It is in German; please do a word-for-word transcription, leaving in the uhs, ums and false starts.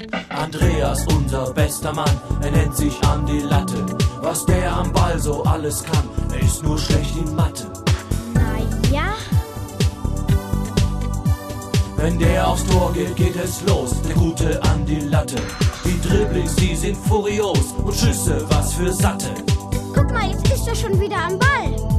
Andreas, unser bester Mann, er nennt sich Andi Latte. Was der am Ball so alles kann, er ist nur schlecht in Mathe. Na ja. Wenn der aufs Tor geht, geht es los, der gute Andi Latte. Die Dribblings, die sind furios und Schüsse, was für Satte. Guck mal, jetzt ist er schon wieder am Ball.